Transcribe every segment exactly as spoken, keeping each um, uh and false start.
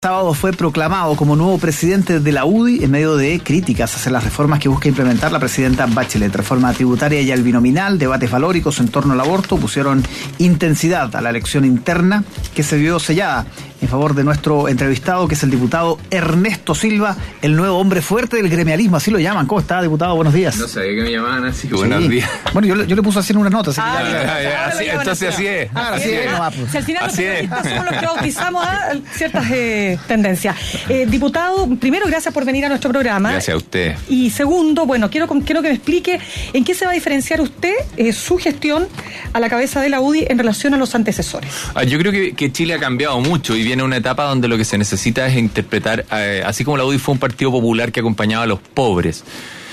Sábado fue proclamado como nuevo presidente de la U D I en medio de críticas hacia las reformas que busca implementar la presidenta Bachelet. Reforma tributaria y al binominal, debates valóricos en torno al aborto pusieron intensidad a la elección interna que se vio sellada en favor de nuestro entrevistado, que es el diputado Ernesto Silva, el nuevo hombre fuerte del gremialismo, así lo llaman. ¿Cómo está, diputado? Buenos días. No sabía que me llamaban así. Sí. Buenos días. Bueno, yo, yo le puse así en unas notas. Ah, así que ya, ya, ya, ya, así, entonces así es. Ah, así es. No, pues. Si al final Así es. los somos los que bautizamos a ciertas eh, tendencias. Eh, diputado, primero, gracias por venir a nuestro programa. Gracias a usted. Y segundo, bueno, quiero, quiero que me explique en qué se va a diferenciar usted, eh, su gestión a la cabeza de la U D I en relación a los antecesores. Ah, yo creo que, que Chile ha cambiado mucho y viene una etapa donde lo que se necesita es interpretar, eh, así como la U D I fue un partido popular que acompañaba a los pobres.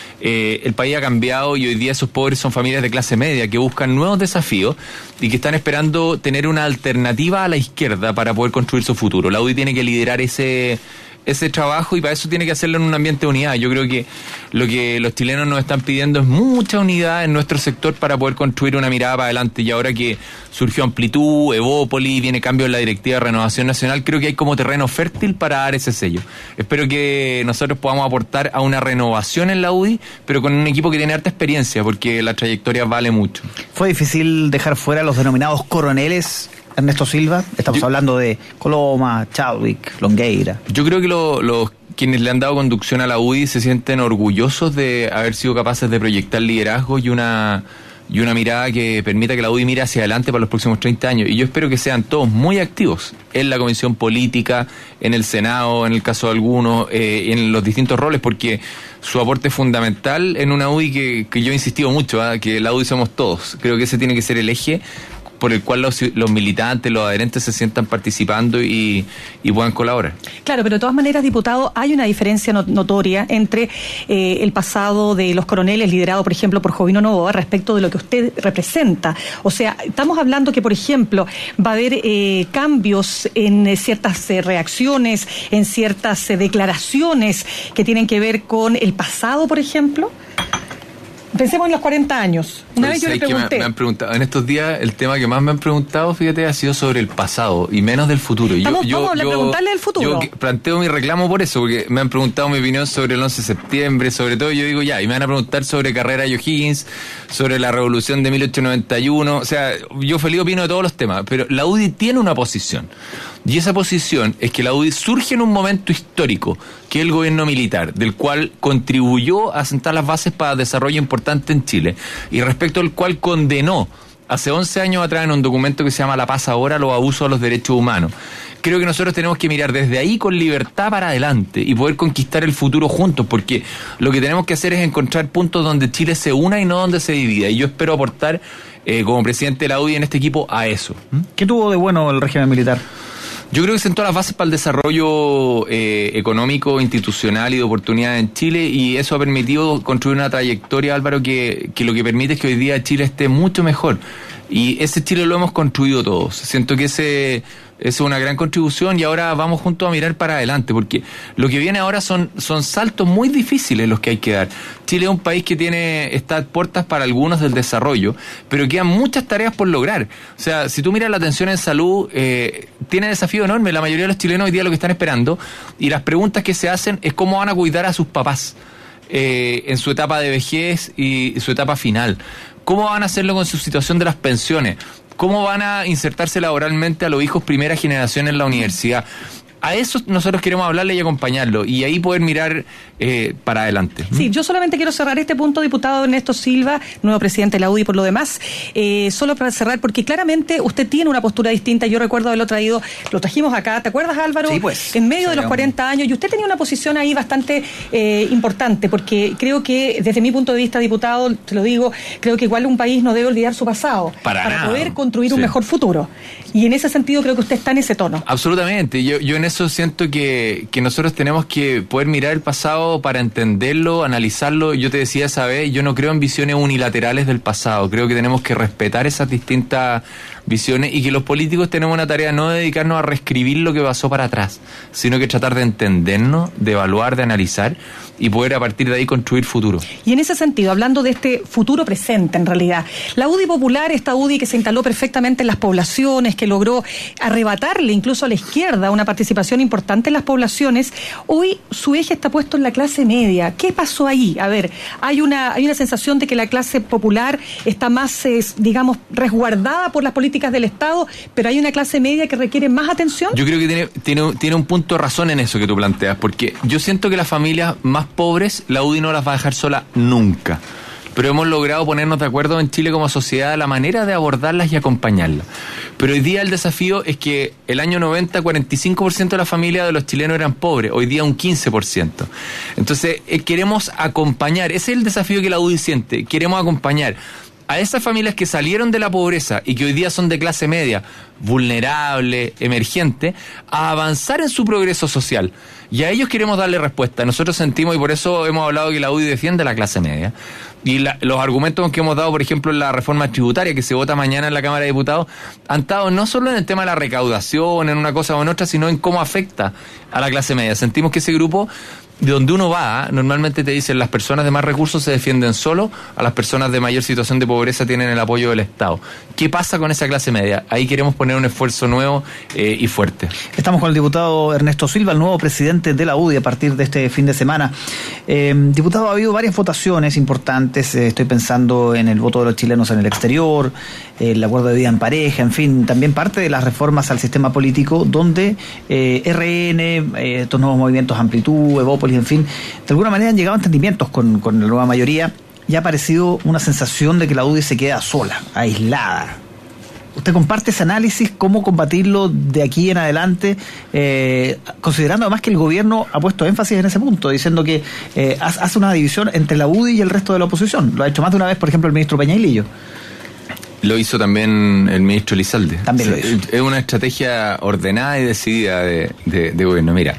Eh, el país ha cambiado y hoy día esos pobres son familias de clase media que buscan nuevos desafíos y que están esperando tener una alternativa a la izquierda para poder construir su futuro. La U D I tiene que liderar ese ese trabajo y para eso tiene que hacerlo en un ambiente de unidad. Yo creo que lo que los chilenos nos están pidiendo es mucha unidad en nuestro sector para poder construir una mirada para adelante. Y ahora que surgió Amplitud, Evópolis, viene cambio en la Directiva de Renovación Nacional, creo que hay como terreno fértil para dar ese sello. Espero que nosotros podamos aportar a una renovación en la U D I, pero con un equipo que tiene harta experiencia, porque la trayectoria vale mucho. ¿Fue difícil dejar fuera los denominados coroneles, Ernesto Silva? Estamos yo, hablando de Coloma, Chadwick, Longueira. Yo creo que los lo, quienes le han dado conducción a la U D I se sienten orgullosos de haber sido capaces de proyectar liderazgo y una y una mirada que permita que la U D I mire hacia adelante para los próximos treinta años. Y yo espero que sean todos muy activos en la Comisión Política, en el Senado, en el caso de algunos, eh, en los distintos roles, porque su aporte es fundamental en una U D I que, que yo he insistido mucho, ¿eh? que la U D I somos todos. Creo que ese tiene que ser el eje por el cual los, los militantes, los adherentes se sientan participando y, y puedan colaborar. Claro, pero de todas maneras, diputado, hay una diferencia not- notoria entre eh, el pasado de los coroneles, liderado, por ejemplo, por Jovino Novoa, respecto de lo que usted representa. O sea, estamos hablando que, por ejemplo, va a haber eh, cambios en eh, ciertas eh, reacciones, en ciertas eh, declaraciones que tienen que ver con el pasado, por ejemplo. Pensemos en los cuarenta años. Una vez yo le pregunté. Me, me han preguntado, en estos días, el tema que más me han preguntado, fíjate, ha sido sobre el pasado y menos del futuro. Vamos, yo, vamos yo, a preguntarle del futuro. Yo planteo mi reclamo por eso, porque me han preguntado mi opinión sobre el once de septiembre, sobre todo yo digo ya, y me van a preguntar sobre Carrera y O'Higgins, sobre la revolución de mil ochocientos noventa y uno, o sea, yo feliz opino de todos los temas, pero la U D I tiene una posición. Y esa posición es que la U D I surge en un momento histórico, que es el gobierno militar, del cual contribuyó a sentar las bases para desarrollo importante en Chile, y respecto al cual condenó hace once años atrás en un documento que se llama La Paz Ahora, los abusos a los derechos humanos. Creo que nosotros tenemos que mirar desde ahí con libertad para adelante y poder conquistar el futuro juntos, porque lo que tenemos que hacer es encontrar puntos donde Chile se una y no donde se divida, y yo espero aportar eh, como presidente de la U D I en este equipo a eso. ¿Qué tuvo de bueno el régimen militar? Yo creo que sentó las bases para el desarrollo eh, económico, institucional y de oportunidades en Chile, y eso ha permitido construir una trayectoria, Álvaro, que, que lo que permite es que hoy día Chile esté mucho mejor. Y ese Chile lo hemos construido todos. Siento que ese es una gran contribución y ahora vamos juntos a mirar para adelante, porque lo que viene ahora son, son saltos muy difíciles los que hay que dar. Chile es un país que tiene está a puertas para algunos del desarrollo, pero quedan muchas tareas por lograr. O sea, si tú miras la atención en salud, eh, tiene desafío enorme. La mayoría de los chilenos hoy día lo que están esperando, y las preguntas que se hacen es cómo van a cuidar a sus papás eh, en su etapa de vejez y su etapa final. ¿Cómo van a hacerlo con su situación de las pensiones? ¿Cómo van a insertarse laboralmente a los hijos primera generación en la universidad? A eso nosotros queremos hablarle y acompañarlo, y ahí poder mirar eh, para adelante. Sí, yo solamente quiero cerrar este punto, diputado Ernesto Silva, nuevo presidente de la U D I por lo demás, eh, solo para cerrar, porque claramente usted tiene una postura distinta. Yo recuerdo haberlo traído, lo trajimos acá, ¿te acuerdas, Álvaro? Sí, pues. En medio de los un... cuarenta años, y usted tenía una posición ahí bastante eh, importante, porque creo que desde mi punto de vista, diputado, te lo digo, creo que igual un país no debe olvidar su pasado para, para nada. poder construir sí. un mejor futuro. Y en ese sentido creo que usted está en ese tono. Absolutamente. Yo, yo en eso siento que, que nosotros tenemos que poder mirar el pasado para entenderlo, analizarlo. Yo te decía esa vez, yo no creo en visiones unilaterales del pasado. Creo que tenemos que respetar esas distintas visiones y que los políticos tenemos una tarea no de dedicarnos a reescribir lo que pasó para atrás, sino que tratar de entendernos, de evaluar, de analizar y poder a partir de ahí construir futuro. Y en ese sentido, hablando de este futuro presente en realidad, la U D I popular, esta U D I que se instaló perfectamente en las poblaciones, que logró arrebatarle incluso a la izquierda una participación participación importante en las poblaciones. Hoy su eje está puesto en la clase media. ¿Qué pasó ahí? A ver, hay una, hay una sensación de que la clase popular está más, eh, digamos, resguardada por las políticas del Estado, pero hay una clase media que requiere más atención. Yo creo que tiene, tiene, tiene un punto de razón en eso que tú planteas, porque yo siento que las familias más pobres, la U D I no las va a dejar sola nunca. Pero hemos logrado ponernos de acuerdo en Chile como sociedad la manera de abordarlas y acompañarlas. Pero hoy día el desafío es que el año noventa, cuarenta y cinco por ciento de las familias de los chilenos eran pobres, hoy día un quince por ciento. Entonces eh, queremos acompañar, ese es el desafío que la U D I siente, queremos acompañar a esas familias que salieron de la pobreza y que hoy día son de clase media, vulnerable, emergente, a avanzar en su progreso social. Y a ellos queremos darle respuesta. Nosotros sentimos, y por eso hemos hablado que la U D I defiende la clase media. Y la, los argumentos que hemos dado, por ejemplo, en la reforma tributaria que se vota mañana en la Cámara de Diputados, han estado no solo en el tema de la recaudación, en una cosa o en otra, sino en cómo afecta a la clase media. Sentimos que ese grupo, de donde uno va, normalmente te dicen las personas de más recursos se defienden solo, a las personas de mayor situación de pobreza tienen el apoyo del Estado. ¿Qué pasa con esa clase media? Ahí queremos poner un esfuerzo nuevo eh, y fuerte. Estamos con el diputado Ernesto Silva, el nuevo presidente de la U D I a partir de este fin de semana. Eh, diputado, ha habido varias votaciones importantes, eh, estoy pensando en el voto de los chilenos en el exterior, eh, el acuerdo de vida en pareja, en fin, también parte de las reformas al sistema político, donde eh, R N, eh, estos nuevos movimientos Amplitud, Evópolis, en fin, de alguna manera han llegado a entendimientos con, con la nueva mayoría y ha aparecido una sensación de que la U D I se queda sola, aislada. ¿Usted comparte ese análisis? ¿Cómo combatirlo de aquí en adelante? Eh, considerando además que el gobierno ha puesto énfasis en ese punto, diciendo que eh, hace una división entre la U D I y el resto de la oposición. Lo ha hecho más de una vez, por ejemplo, el ministro Peñailillo. Lo hizo también el ministro Elizalde. También lo hizo. Es una estrategia ordenada y decidida de, de, de gobierno. Mira,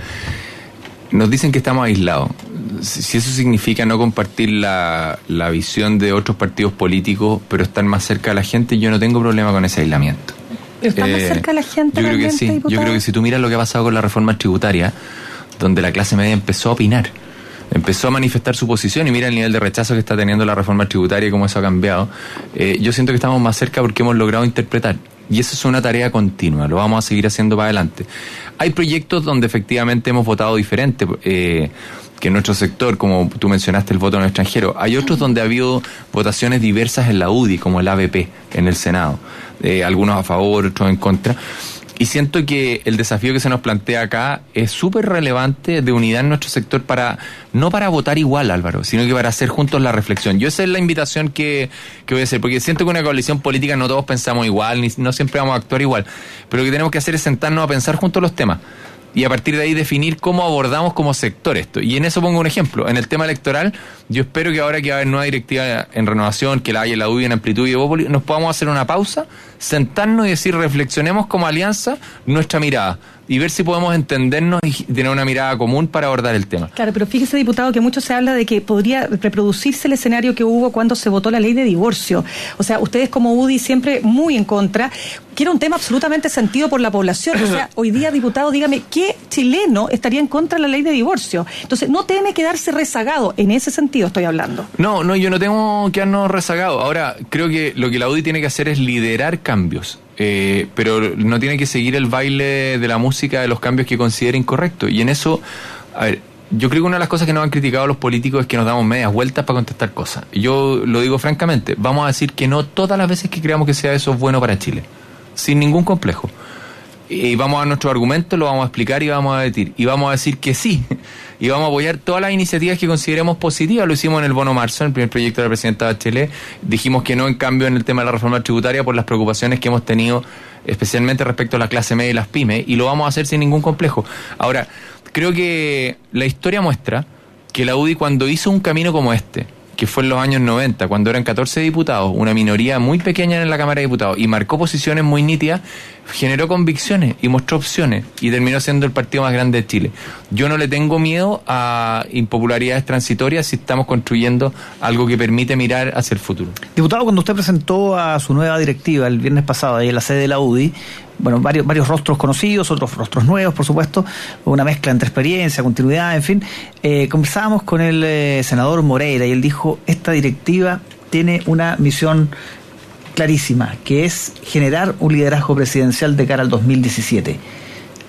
nos dicen que estamos aislados. Si eso significa no compartir la, la visión de otros partidos políticos, pero estar más cerca de la gente, yo no tengo problema con ese aislamiento. ¿Está eh, más cerca de la gente? Yo creo que sí. Diputado? Yo creo que si tú miras lo que ha pasado con la reforma tributaria, donde la clase media empezó a opinar, empezó a manifestar su posición, y mira el nivel de rechazo que está teniendo la reforma tributaria y cómo eso ha cambiado, eh, yo siento que estamos más cerca porque hemos logrado interpretar. Y eso es una tarea continua, lo vamos a seguir haciendo para adelante. Hay proyectos donde efectivamente hemos votado diferente, eh, que en nuestro sector, como tú mencionaste, el voto en el extranjero. Hay otros donde ha habido votaciones diversas en la U D I, como el A B P, en el Senado. Eh, algunos a favor, otros en contra. Y siento que el desafío que se nos plantea acá es súper relevante de unidad en nuestro sector para, no para votar igual, Álvaro, sino que para hacer juntos la reflexión. Yo esa es la invitación que, que voy a hacer, porque siento que una coalición política no todos pensamos igual, ni no siempre vamos a actuar igual, pero lo que tenemos que hacer es sentarnos a pensar juntos los temas. Y a partir de ahí definir cómo abordamos como sector esto. Y en eso pongo un ejemplo. En el tema electoral, yo espero que ahora que va a haber nueva directiva en Renovación, que la haya en la U D I, en Amplitud y Evópolis, nos podamos hacer una pausa, sentarnos y decir, reflexionemos como alianza nuestra mirada y ver si podemos entendernos y tener una mirada común para abordar el tema. Claro, pero fíjese, diputado, que mucho se habla de que podría reproducirse el escenario que hubo cuando se votó la ley de divorcio. O sea, ustedes como U D I siempre muy en contra, que era un tema absolutamente sentido por la población. O sea, hoy día, diputado, dígame, ¿qué chileno estaría en contra de la ley de divorcio? Entonces, no teme quedarse rezagado, en ese sentido estoy hablando. No, no, yo no tengo que quedarnos rezagados. Ahora, creo que lo que la U D I tiene que hacer es liderar cambios. Eh, pero no tiene que seguir el baile de la música de los cambios que considera incorrectos. Y en eso, a ver, yo creo que una de las cosas que nos han criticado los políticos es que nos damos medias vueltas para contestar cosas. Y yo lo digo francamente, vamos a decir que no todas las veces que creamos que sea eso es bueno para Chile, sin ningún complejo. Y vamos a dar nuestros argumentos, lo vamos a explicar y vamos a decir, y vamos a decir que sí. Y vamos a apoyar todas las iniciativas que consideremos positivas. Lo hicimos en el Bono Marzo, en el primer proyecto de la presidenta Bachelet. Dijimos que no, en cambio, en el tema de la reforma tributaria por las preocupaciones que hemos tenido, especialmente respecto a la clase media y las pymes, y lo vamos a hacer sin ningún complejo. Ahora, creo que la historia muestra que la U D I, cuando hizo un camino como este, que fue en los años noventa, cuando eran catorce diputados, una minoría muy pequeña en la Cámara de Diputados, y marcó posiciones muy nítidas, generó convicciones y mostró opciones, y terminó siendo el partido más grande de Chile. Yo no le tengo miedo a impopularidades transitorias si estamos construyendo algo que permite mirar hacia el futuro. Diputado, cuando usted presentó a su nueva directiva el viernes pasado ahí en la sede de la U D I, bueno, varios, varios rostros conocidos, otros rostros nuevos, por supuesto, una mezcla entre experiencia, continuidad, en fin. Eh, conversábamos con el eh, senador Moreira y él dijo, esta directiva tiene una misión clarísima, que es generar un liderazgo presidencial de cara al dos mil diecisiete.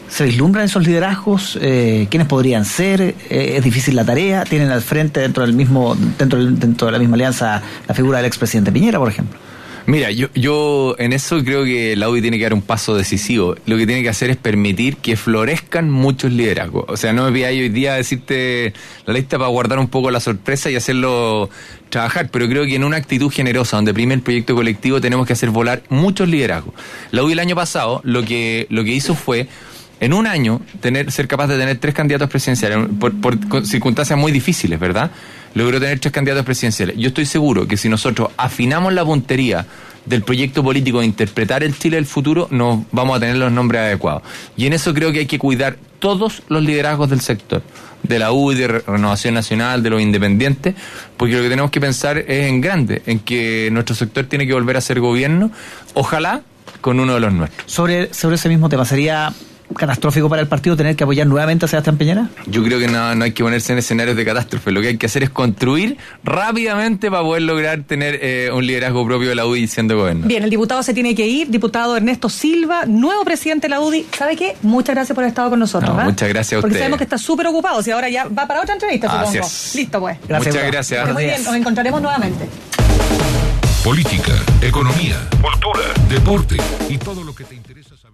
¿Se vislumbran esos liderazgos? Eh, ¿Quiénes podrían ser? Eh, ¿Es difícil la tarea? ¿Tienen al frente dentro del mismo dentro, del, dentro de la misma alianza la figura del expresidente Piñera, por ejemplo? Mira, yo, yo en eso creo que la U D I tiene que dar un paso decisivo. Lo que tiene que hacer es permitir que florezcan muchos liderazgos. O sea, no me pidáis hoy día decirte la lista para guardar un poco la sorpresa y hacerlo trabajar, pero creo que en una actitud generosa, donde prime el proyecto colectivo, tenemos que hacer volar muchos liderazgos. La U D I el año pasado lo que, lo que hizo fue, en un año, tener ser capaz de tener tres candidatos presidenciales, por, por circunstancias muy difíciles, ¿verdad? Logró tener tres candidatos presidenciales. Yo estoy seguro que si nosotros afinamos la puntería del proyecto político de interpretar el Chile del futuro, nos vamos a tener los nombres adecuados. Y en eso creo que hay que cuidar todos los liderazgos del sector, de la U D I, de Renovación Nacional, de los independientes, porque lo que tenemos que pensar es en grande, en que nuestro sector tiene que volver a ser gobierno, ojalá con uno de los nuestros. Sobre, sobre ese mismo tema, ¿sería catastrófico para el partido tener que apoyar nuevamente a Sebastián Piñera? Yo creo que no, no hay que ponerse en escenarios de catástrofe. Lo que hay que hacer es construir rápidamente para poder lograr tener eh, un liderazgo propio de la U D I siendo gobierno. Bien, el diputado se tiene que ir. Diputado Ernesto Silva, nuevo presidente de la U D I. ¿Sabe qué? Muchas gracias por haber estado con nosotros. No, ¿eh? Muchas gracias a Porque ustedes. sabemos que está súper ocupado. Si ahora ya va para otra entrevista, Así supongo. es. Listo, pues. Gracias, Muchas bro. gracias. Muy bien, nos encontraremos nuevamente. Política, economía, cultura, deporte y todo lo que te interesa saber.